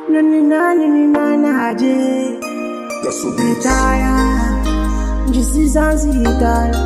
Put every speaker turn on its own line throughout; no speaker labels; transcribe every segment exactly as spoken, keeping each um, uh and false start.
Nani nani ni nanaje Itaya Njisi zanzi itaya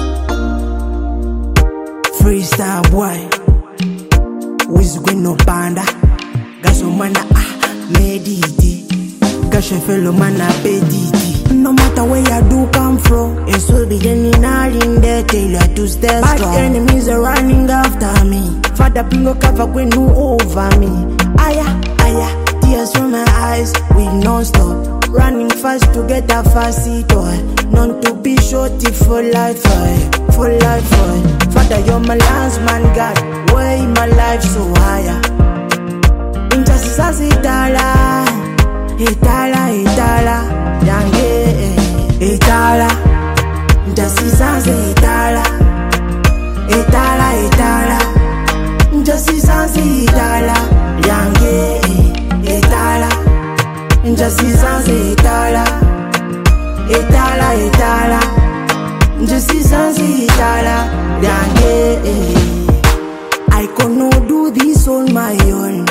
Freestyle boy Wizgwe no banda Gaso mana ah mediti Gashe fellow mana pediti No matter where you do come from It's will be any night in there Tell you to stay strong Bad enemies are running after me Father pingo cover when you over me Aya, aya Tears from my eyes, we non-stop Running fast to get a fast seat, oh. None to be shorty for life, oh. For life, oh. Father, you're my last man, God. Way my life so higher. Injustice as itala, itala, itala, yange, itala. Injustice as itala, itala, itala. Injustice as itala, yange, itala. Injustice as itala, itala, itala. Injustice as itala, yange. I cannot do this on my own.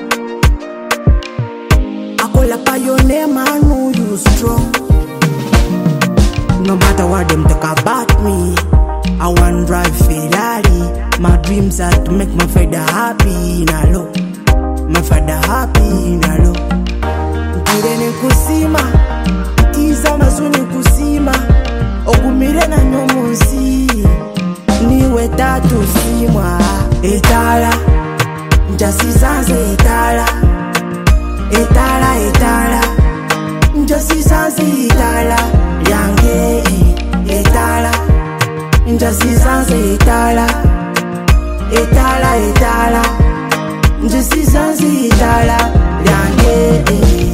I call up your name, I know you strong. No matter what them talk about me, I want drive Ferrari. My dreams are to make my father happy in a low. My father happy in a low. Kirene kusima, tiza mazuni kusima. Ogumire na nyomonsi, niwe tatu simwa. Etala, injustice as etala, etala, etala. Injustice as etala, yange, etala. Injustice as etala, etala, etala. Injustice as etala, yange.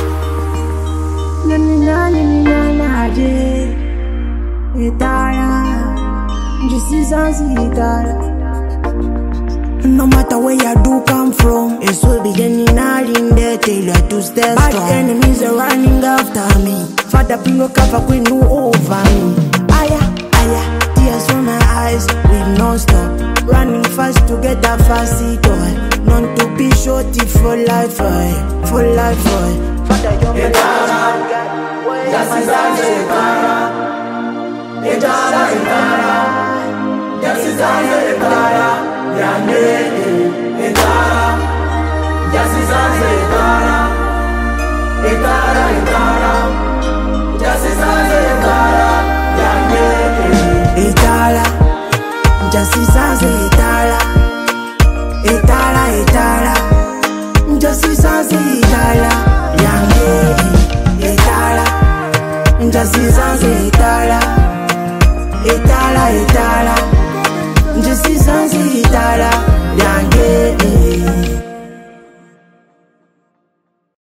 Nani nani ni nanaje Itala Injustice as itala. No matter where you do come from, it's will be any night in there till you to stay strong. Bad enemies are running after me. Father pingo cover queen who over me. Aya, aya, tears from my eyes, we non-stop running fast to get a fast seat, oh. None to be shorty for life, oh. For life, oh. Father, you're my last God. Justice as itala, itala, itala. Justice as itala, yange, itala. Justice as itala, itala, itala. Justice as itala, yange, itala. Justice as itala, itala, itala. Justice as itala, yange. Injustice as itala, itala, itala. Injustice as itala.